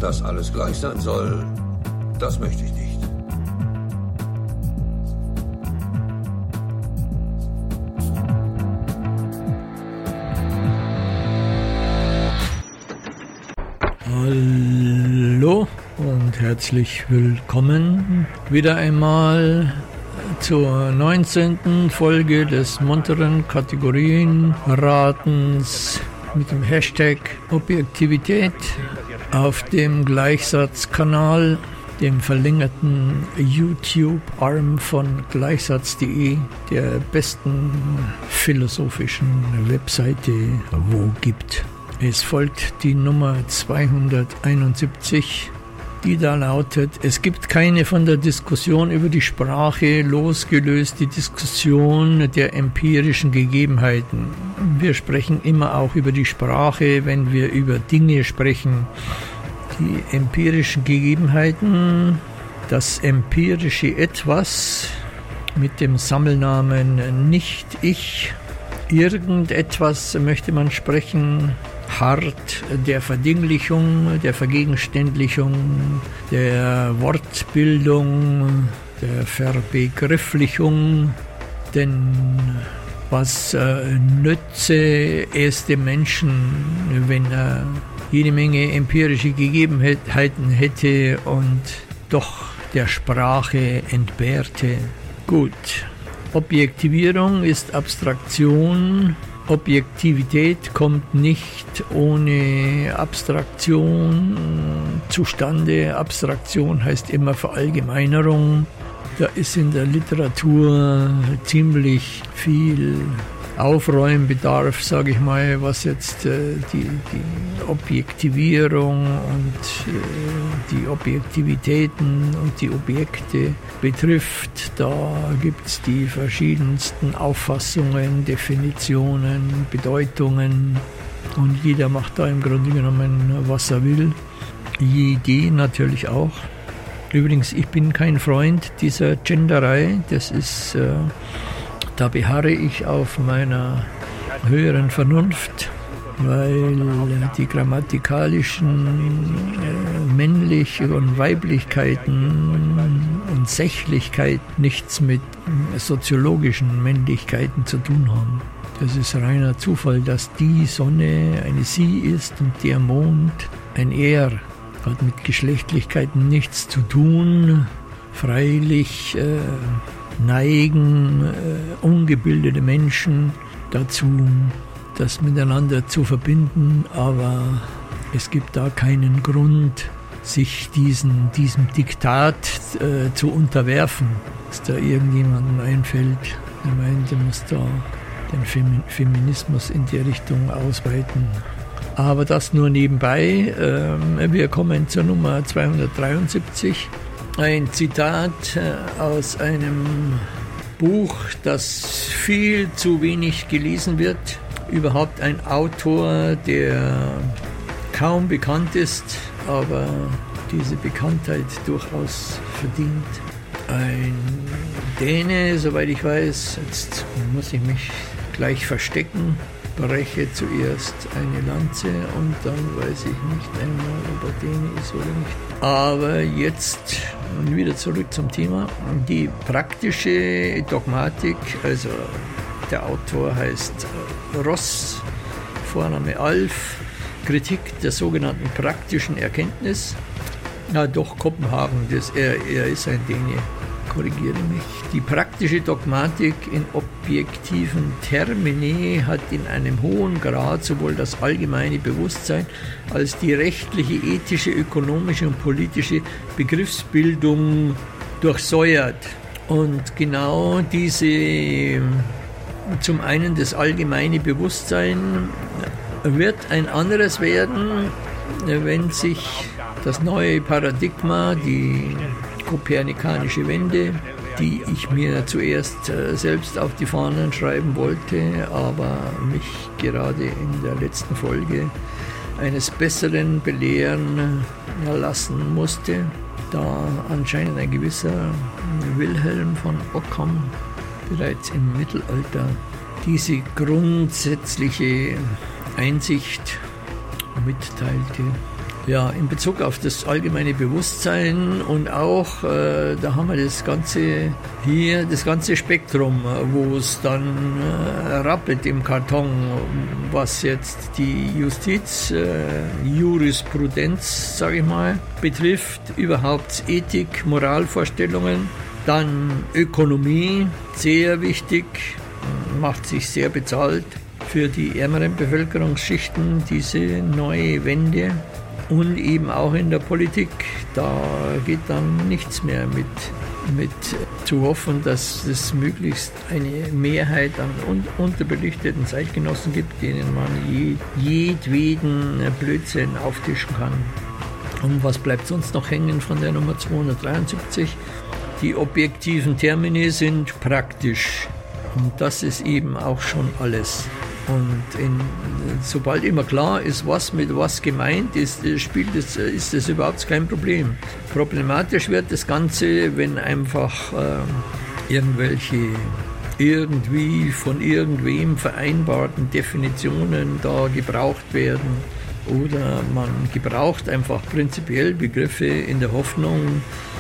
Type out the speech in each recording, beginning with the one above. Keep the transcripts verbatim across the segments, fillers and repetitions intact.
Dass alles gleich sein soll, das möchte ich nicht. Hallo und herzlich willkommen wieder einmal zur neunzehnten Folge des munteren Kategorienratens mit dem Hashtag Objektivität auf dem Gleichsatzkanal, dem verlängerten YouTube-Arm von gleichsatz punkt de, der besten philosophischen Webseite, wo gibt. Es folgt die Nummer zweihunderteinundsiebzig, die da lautet: Es gibt keine von der Diskussion über die Sprache losgelöste Diskussion der empirischen Gegebenheiten. Wir sprechen immer auch über die Sprache, wenn wir über Dinge sprechen. Die empirischen Gegebenheiten, das empirische Etwas mit dem Sammelnamen Nicht-Ich, irgendetwas möchte man sprechen, hart der Verdinglichung, der Vergegenständlichung, der Wortbildung, der Verbegrifflichung. Denn was äh, nütze es dem Menschen, wenn er jede Menge empirische Gegebenheiten hätte und doch der Sprache entbehrte? Gut, Objektivierung ist Abstraktion. Objektivität kommt nicht ohne Abstraktion zustande. Abstraktion heißt immer Verallgemeinerung. Da ist in der Literatur ziemlich viel Aufräumbedarf, sage ich mal, was jetzt äh, die, die Objektivierung und äh, die Objektivitäten und die Objekte betrifft. Da gibt es die verschiedensten Auffassungen, Definitionen, Bedeutungen und jeder macht da im Grunde genommen, was er will. Jede natürlich auch. Übrigens, ich bin kein Freund dieser Genderei, das ist... Äh, Da beharre ich auf meiner höheren Vernunft, weil die grammatikalischen äh, Männlich- und Weiblichkeiten und Sächlichkeit nichts mit soziologischen Männlichkeiten zu tun haben. Das ist reiner Zufall, dass die Sonne eine Sie ist und der Mond ein Er. Hat mit Geschlechtlichkeiten nichts zu tun. Freilich äh, neigen äh, ungebildete Menschen dazu, das miteinander zu verbinden, aber es gibt da keinen Grund, sich diesen, diesem Diktat äh, zu unterwerfen, dass da irgendjemandem einfällt, der meint, er muss da den Fem- Feminismus in die Richtung ausweiten. Aber das nur nebenbei. Ähm, wir kommen zur Nummer zweihundertdreiundsiebzig. Ein Zitat aus einem Buch, das viel zu wenig gelesen wird. Überhaupt ein Autor, der kaum bekannt ist, aber diese Bekanntheit durchaus verdient. Ein Däne, soweit ich weiß, jetzt muss ich mich gleich verstecken, breche zuerst eine Lanze und dann weiß ich nicht einmal, ob er Däne ist oder nicht. Aber jetzt wieder zurück zum Thema. Die praktische Dogmatik, also der Autor heißt Ross, Vorname Alf, Kritik der sogenannten praktischen Erkenntnis. Ja, doch, Kopenhagen, das, er, er ist ein Däne, korrigiere mich. Die praktische Dogmatik in objektiven Termini hat in einem hohen Grad sowohl das allgemeine Bewusstsein als die rechtliche, ethische, ökonomische und politische Begriffsbildung durchsäuert. Und genau diese, zum einen das allgemeine Bewusstsein, wird ein anderes werden, wenn sich das neue Paradigma, die kopernikanische Wende, die ich mir zuerst äh, selbst auf die Fahnen schreiben wollte, aber mich gerade in der letzten Folge eines Besseren belehren lassen musste, da anscheinend ein gewisser Wilhelm von Ockham bereits im Mittelalter diese grundsätzliche Einsicht mitteilte. Ja, in Bezug auf das allgemeine Bewusstsein und auch, äh, da haben wir das ganze hier, das ganze Spektrum, wo es dann äh, rappelt im Karton, was jetzt die Justiz, äh, Jurisprudenz, sage ich mal, betrifft, überhaupt Ethik, Moralvorstellungen, dann Ökonomie, sehr wichtig, macht sich sehr bezahlt für die ärmeren Bevölkerungsschichten, diese neue Wende. Und eben auch in der Politik, da geht dann nichts mehr mit, mit zu hoffen, dass es möglichst eine Mehrheit an un, unterbelichteten Zeitgenossen gibt, denen man je, jedweden Blödsinn auftischen kann. Und was bleibt sonst noch hängen von der Nummer zweihundertdreiundsiebzig? Die objektiven Termini sind praktisch. Und das ist eben auch schon alles. Und in, sobald immer klar ist, was mit was gemeint ist, spielt es, ist das überhaupt kein Problem. Problematisch wird das Ganze, wenn einfach äh, irgendwelche irgendwie von irgendwem vereinbarten Definitionen da gebraucht werden. Oder man gebraucht einfach prinzipiell Begriffe in der Hoffnung,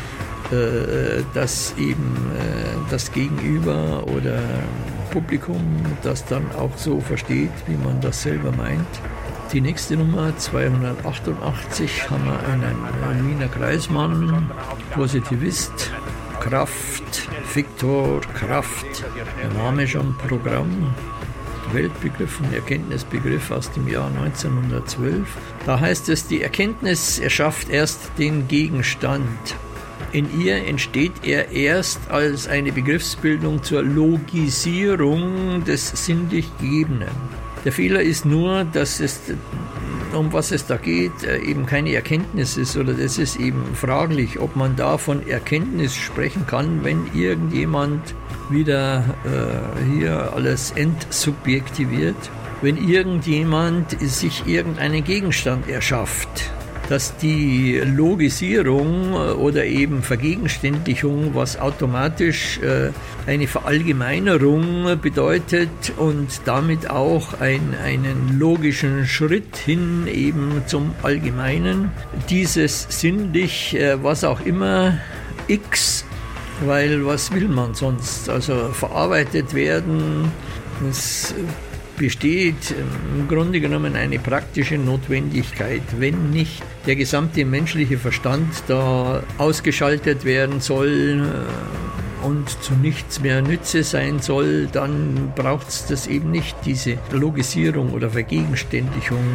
äh, dass eben äh, das Gegenüber oder Publikum das dann auch so versteht, wie man das selber meint. Die nächste Nummer, zweihundertachtundachtzig, haben wir einen Wiener Kreismann, Positivist, Kraft, Viktor, Kraft, der Name schon Programm, Weltbegriff und Erkenntnisbegriff aus dem Jahr neunzehnhundertzwölf. Da heißt es, die Erkenntnis erschafft erst den Gegenstand. In ihr entsteht er erst als eine Begriffsbildung zur Logisierung des sinnlich Gegebenen. Der Fehler ist nur, dass es, um was es da geht, eben keine Erkenntnis ist, oder es ist eben fraglich, ob man da von Erkenntnis sprechen kann, wenn irgendjemand wieder äh, hier alles entsubjektiviert, wenn irgendjemand sich irgendeinen Gegenstand erschafft. Dass die Logisierung oder eben Vergegenständlichung, was automatisch äh, eine Verallgemeinerung bedeutet und damit auch ein, einen logischen Schritt hin eben zum Allgemeinen. Dieses sinnlich, äh, was auch immer, X, weil was will man sonst? Also verarbeitet werden, das besteht im Grunde genommen eine praktische Notwendigkeit. Wenn nicht der gesamte menschliche Verstand da ausgeschaltet werden soll und zu nichts mehr Nütze sein soll, dann braucht es das eben nicht, diese Logisierung oder Vergegenständlichung,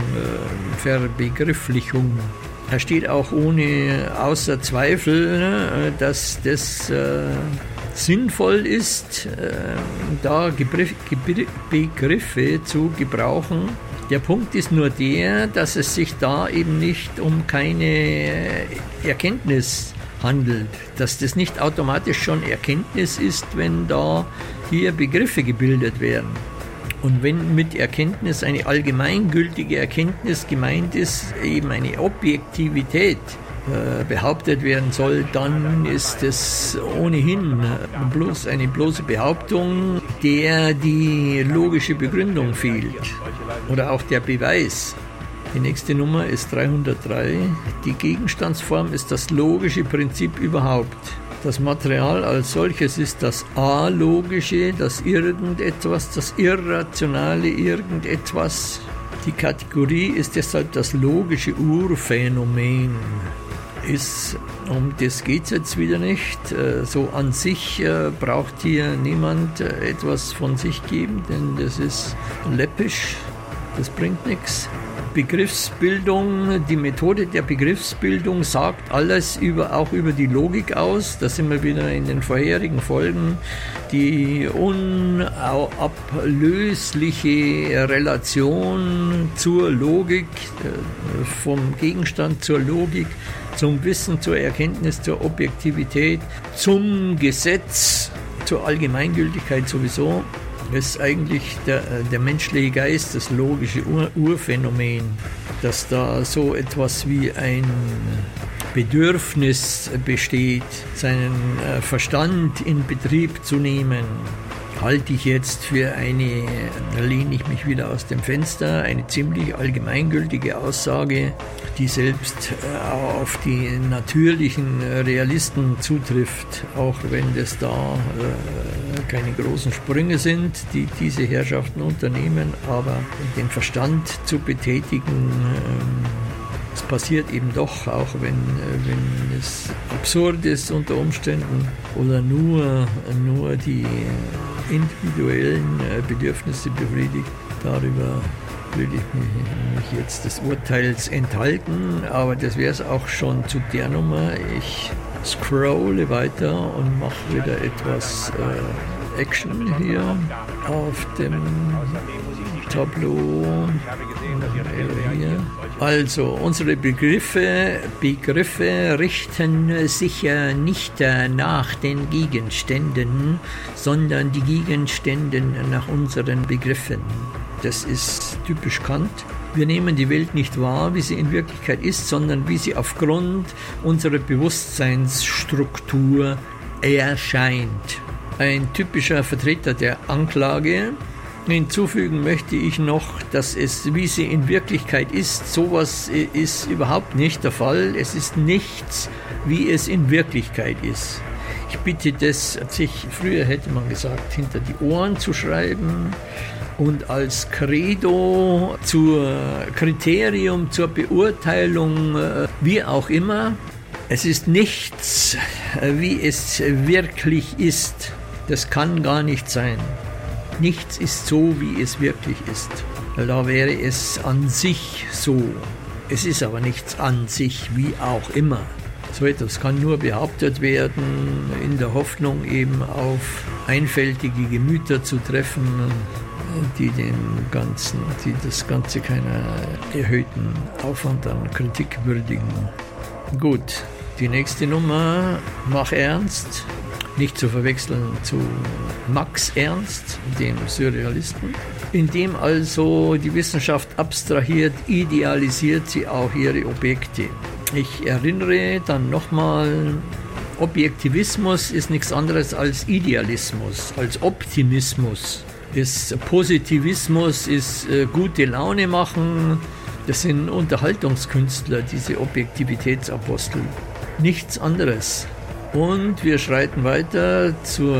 Verbegrifflichung. Da steht auch ohne außer Zweifel, dass das sinnvoll ist, äh, da Begriff, Begriffe zu gebrauchen. Der Punkt ist nur der, dass es sich da eben nicht um keine Erkenntnis handelt, dass das nicht automatisch schon Erkenntnis ist, wenn da hier Begriffe gebildet werden. Und wenn mit Erkenntnis eine allgemeingültige Erkenntnis gemeint ist, eben eine Objektivität behauptet werden soll, dann ist es ohnehin bloß eine bloße Behauptung, der die logische Begründung fehlt oder auch der Beweis. Die nächste Nummer ist dreihundertdrei. Die Gegenstandsform ist das logische Prinzip überhaupt. Das Material als solches ist das Alogische, das Irgendetwas, das Irrationale Irgendetwas. Die Kategorie ist deshalb das logische Urphänomen. Ist, um das geht es jetzt wieder nicht. So an sich braucht hier niemand etwas von sich geben, denn das ist läppisch, das bringt nichts. Begriffsbildung, die Methode der Begriffsbildung sagt alles über, auch über die Logik aus. Da sind wir wieder in den vorherigen Folgen. Die unablösliche Relation zur Logik, vom Gegenstand zur Logik, zum Wissen, zur Erkenntnis, zur Objektivität, zum Gesetz, zur Allgemeingültigkeit sowieso. Das ist eigentlich der, der menschliche Geist, das logische Ur- Urphänomen, dass da so etwas wie ein Bedürfnis besteht, seinen Verstand in Betrieb zu nehmen. halte ich jetzt für eine, da lehne ich mich wieder aus dem Fenster, eine ziemlich allgemeingültige Aussage, die selbst auf die natürlichen Realisten zutrifft, auch wenn das da äh, keine großen Sprünge sind, die diese Herrschaften unternehmen, aber den Verstand zu betätigen, äh, es passiert eben doch, auch wenn, wenn es absurd ist unter Umständen oder nur, nur die individuellen Bedürfnisse befriedigt. Darüber will ich mich jetzt des Urteils enthalten, aber das wäre es auch schon zu der Nummer. Ich scrolle weiter und mache wieder etwas äh, Action hier auf dem Tableau. Hier. Also unsere Begriffe, Begriffe richten sich ja nicht nach den Gegenständen, sondern die Gegenstände nach unseren Begriffen. Das ist typisch Kant. Wir nehmen die Welt nicht wahr, wie sie in Wirklichkeit ist, sondern wie sie aufgrund unserer Bewusstseinsstruktur erscheint. Ein typischer Vertreter der Anklage. Hinzufügen möchte ich noch, dass es, wie sie in Wirklichkeit ist, sowas ist überhaupt nicht der Fall. Es ist nichts, wie es in Wirklichkeit ist. Ich bitte das, sich früher hätte man gesagt, hinter die Ohren zu schreiben und als Credo, zur Kriterium, zur Beurteilung, wie auch immer. Es ist nichts, wie es wirklich ist. Das kann gar nicht sein. Nichts ist so, wie es wirklich ist. Da wäre es an sich so. Es ist aber nichts an sich, wie auch immer. So etwas kann nur behauptet werden, in der Hoffnung eben auf einfältige Gemüter zu treffen, die den ganzen, die das Ganze keiner erhöhten Aufwand an Kritik würdigen. Gut, die nächste Nummer, Mach Ernst. Nicht zu verwechseln zu Max Ernst, dem Surrealisten. Indem also die Wissenschaft abstrahiert, idealisiert sie auch ihre Objekte. Ich erinnere dann nochmal, Objektivismus ist nichts anderes als Idealismus, als Optimismus. Das Positivismus ist äh, gute Laune machen. Das sind Unterhaltungskünstler, diese Objektivitätsapostel. Nichts anderes. Und wir schreiten weiter zur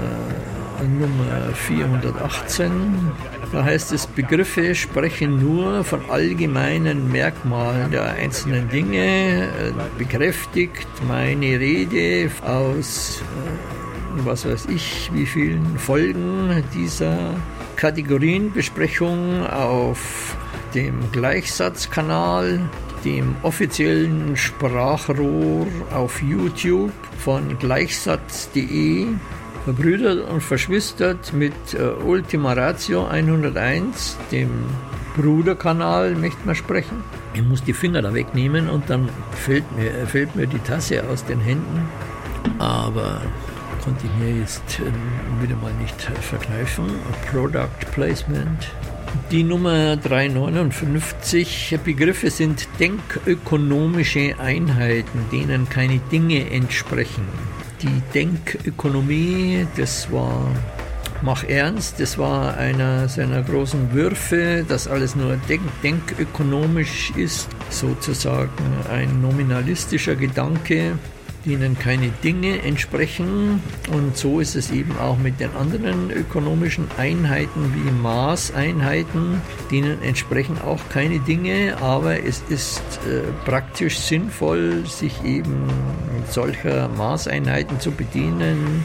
Nummer vierhundertachtzehn. Da heißt es, Begriffe sprechen nur von allgemeinen Merkmalen der einzelnen Dinge. Bekräftigt meine Rede aus, was weiß ich, wie vielen Folgen dieser Kategorienbesprechung auf dem Gleichsatzkanal, dem offiziellen Sprachrohr auf YouTube von gleichsatz punkt de, verbrüdert und verschwistert mit äh, Ultima Ratio hunderteins, dem Bruderkanal, möchte man sprechen. Ich muss die Finger da wegnehmen und dann fällt mir, fällt mir die Tasse aus den Händen. Aber konnte ich mir jetzt äh, wieder mal nicht verkneifen. Product Placement. Die Nummer dreihundertneunundfünfzig, Begriffe sind denkökonomische Einheiten, denen keine Dinge entsprechen. Die Denkökonomie, das war Mach Ernst, das war einer seiner großen Würfe, dass alles nur denk denkökonomisch ist, sozusagen ein nominalistischer Gedanke, denen keine Dinge entsprechen. Und so ist es eben auch mit den anderen ökonomischen Einheiten wie Maßeinheiten, denen entsprechen auch keine Dinge, aber es ist äh, praktisch sinnvoll, sich eben solcher Maßeinheiten zu bedienen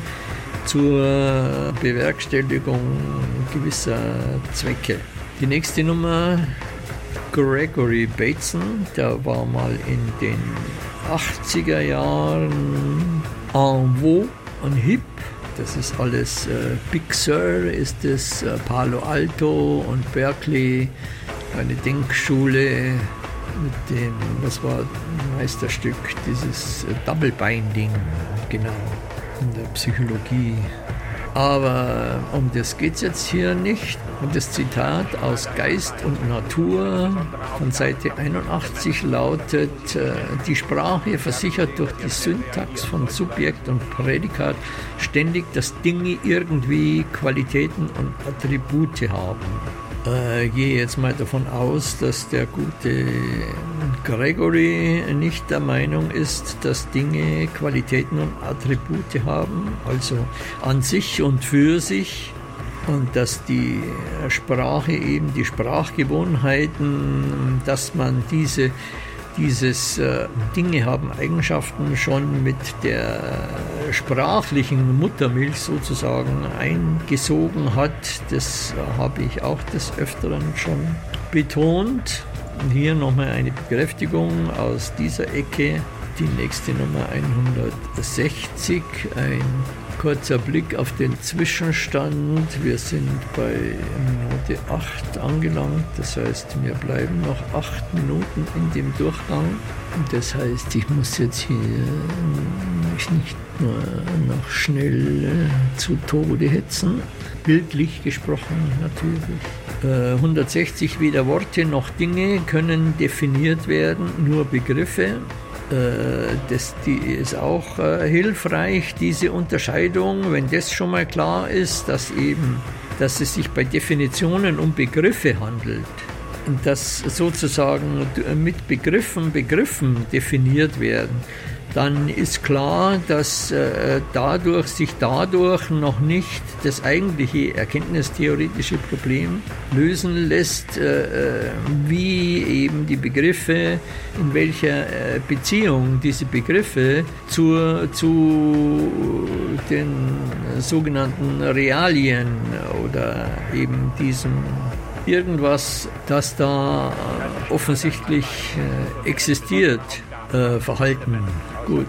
zur Bewerkstelligung gewisser Zwecke. Die nächste Nummer, Gregory Bateson, der war mal in den achtziger Jahren en vogue und hip. Das ist alles äh, Big Sur, ist es äh, Palo Alto und Berkeley, eine Denkschule mit dem, was war ein Meisterstück, dieses äh, Double Binding, genau, in der Psychologie. Aber um das geht es jetzt hier nicht. Und das Zitat aus Geist und Natur von Seite einundachtzig lautet, die Sprache versichert durch die Syntax von Subjekt und Prädikat ständig, dass Dinge irgendwie Qualitäten und Attribute haben. Ich gehe jetzt mal davon aus, dass der gute Gregory nicht der Meinung ist, dass Dinge Qualitäten und Attribute haben, also an sich und für sich, und dass die Sprache eben, die Sprachgewohnheiten, dass man diese Dieses äh, Dinge haben Eigenschaften schon mit der sprachlichen Muttermilch sozusagen eingesogen hat. Das äh, habe ich auch des Öfteren schon betont. Und hier nochmal eine Bekräftigung aus dieser Ecke. Die nächste Nummer hundertsechzig, ein kurzer Blick auf den Zwischenstand. Wir sind bei Minute acht angelangt, das heißt, mir bleiben noch acht Minuten in dem Durchgang. Das heißt, ich muss jetzt hier mich nicht nur noch schnell zu Tode hetzen, bildlich gesprochen natürlich. Äh, hundertsechzig, weder Worte noch Dinge können definiert werden, nur Begriffe. Das die ist auch äh, hilfreich, diese Unterscheidung, wenn das schon mal klar ist, dass eben, dass es sich bei Definitionen um Begriffe handelt und dass sozusagen mit Begriffen Begriffen definiert werden, dann ist klar, dass äh, dadurch sich dadurch noch nicht das eigentliche erkenntnistheoretische Problem lösen lässt, äh, wie eben die Begriffe, in welcher äh, Beziehung diese Begriffe zur, zu den sogenannten Realien oder eben diesem irgendwas, das da offensichtlich äh, existiert, äh, verhalten. Gut,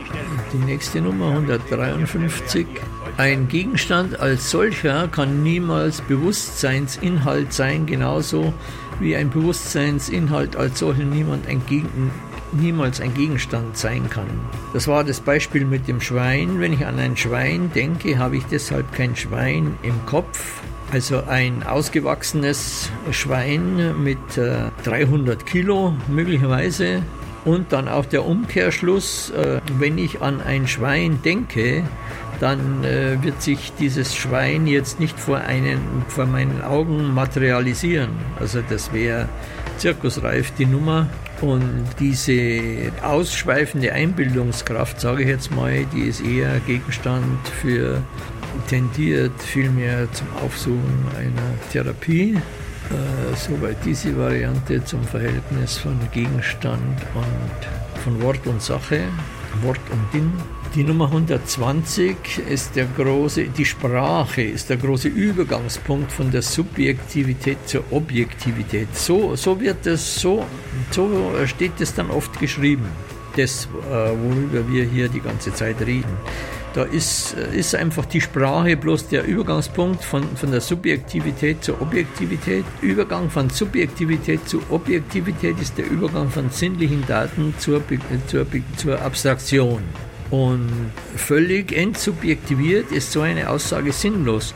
die nächste Nummer hundertdreiundfünfzig. Ein Gegenstand als solcher kann niemals Bewusstseinsinhalt sein, genauso wie ein Bewusstseinsinhalt als solcher niemand ein Gegen, niemals ein Gegenstand sein kann. Das war das Beispiel mit dem Schwein. Wenn ich an ein Schwein denke, habe ich deshalb kein Schwein im Kopf. Also ein ausgewachsenes Schwein mit äh, dreihundert Kilo möglicherweise. Und dann auch der Umkehrschluss, äh, wenn ich an ein Schwein denke, dann äh, wird sich dieses Schwein jetzt nicht vor, einen, vor meinen Augen materialisieren. Also das wäre zirkusreif die Nummer. Und diese ausschweifende Einbildungskraft, sage ich jetzt mal, die ist eher Gegenstand für, tendiert vielmehr zum Aufsuchen einer Therapie. Äh, soweit diese Variante zum Verhältnis von Gegenstand und von Wort und Sache, Wort und Ding. Die Nummer hundertzwanzig ist der große, die Sprache ist der große Übergangspunkt von der Subjektivität zur Objektivität. So, so wird es, so, so steht es dann oft geschrieben, das, worüber wir hier die ganze Zeit reden. Da ist, ist einfach die Sprache bloß der Übergangspunkt von, von der Subjektivität zur Objektivität. Übergang von Subjektivität zu Objektivität ist der Übergang von sinnlichen Daten zur, zur, zur Abstraktion. Und völlig entsubjektiviert ist so eine Aussage sinnlos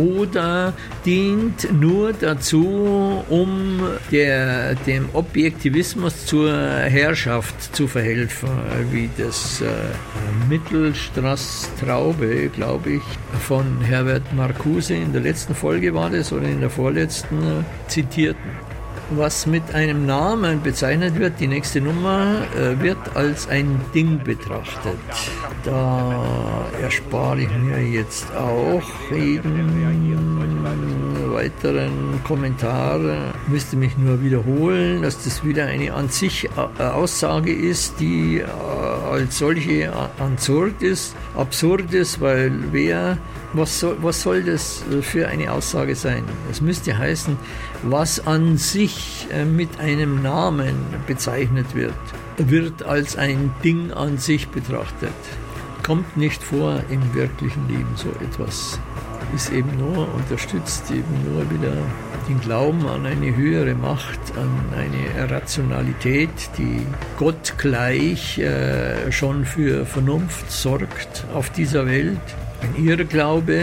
oder dient nur dazu, um der, dem Objektivismus zur Herrschaft zu verhelfen, wie das äh, Mittelstraß-Traube, glaube ich, von Herbert Marcuse in der letzten Folge war das oder in der vorletzten äh, zitierten. Was mit einem Namen bezeichnet wird, die nächste Nummer, äh, wird als ein Ding betrachtet. Da erspare ich mir jetzt auch jeden weiteren Kommentar. Müsste mich nur wiederholen, dass das wieder eine an sich äh, Aussage ist, die äh, als solche absurd ist, absurd ist, weil wer, was soll, was soll das für eine Aussage sein? Es müsste heißen, was an sich mit einem Namen bezeichnet wird, wird als ein Ding an sich betrachtet. Kommt nicht vor im wirklichen Leben so etwas. Ist eben nur, unterstützt eben nur wieder den Glauben an eine höhere Macht, an eine Rationalität, die gottgleich äh, schon für Vernunft sorgt auf dieser Welt. Ein Irrglaube,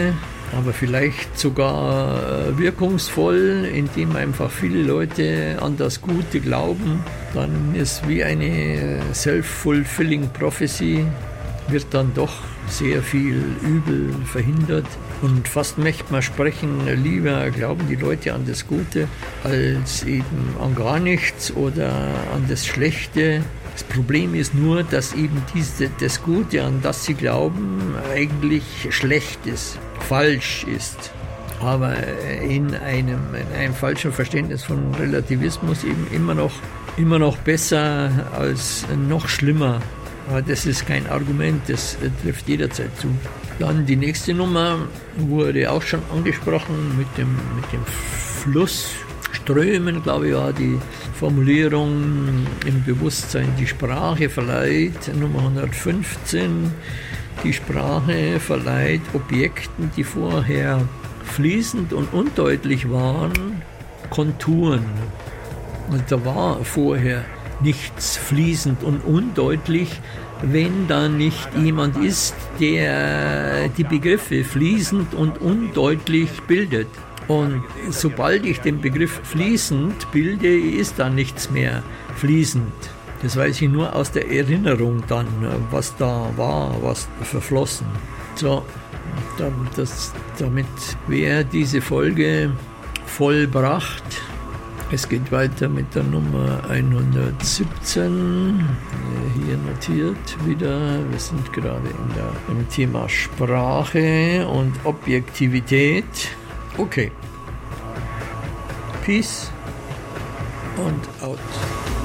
aber vielleicht sogar wirkungsvoll, indem einfach viele Leute an das Gute glauben. Dann ist wie eine self-fulfilling prophecy, wird dann doch sehr viel Übel verhindert. Und fast möchte man sprechen, lieber glauben die Leute an das Gute, als eben an gar nichts oder an das Schlechte. Das Problem ist nur, dass eben diese, das Gute, an das sie glauben, eigentlich schlecht ist, falsch ist. Aber in einem, in einem falschen Verständnis von Relativismus eben immer noch, immer noch besser als noch schlimmer. Aber das ist kein Argument, das trifft jederzeit zu. Dann die nächste Nummer wurde auch schon angesprochen mit dem, mit dem Fluss. Strömen, glaube ich, war die Formulierung im Bewusstsein, die Sprache verleiht, Nummer hundertfünfzehn, die Sprache verleiht Objekten, die vorher fließend und undeutlich waren, Konturen. Und da war vorher nichts fließend und undeutlich, wenn da nicht jemand ist, der die Begriffe fließend und undeutlich bildet. Und sobald ich den Begriff fließend bilde, ist da nichts mehr fließend. Das weiß ich nur aus der Erinnerung dann, was da war, was verflossen. So, das, damit wäre diese Folge vollbracht. Es geht weiter mit der Nummer hundertsiebzehn, hier notiert wieder. Wir sind gerade in der, im Thema Sprache und Objektivität. Okay. Peace und out.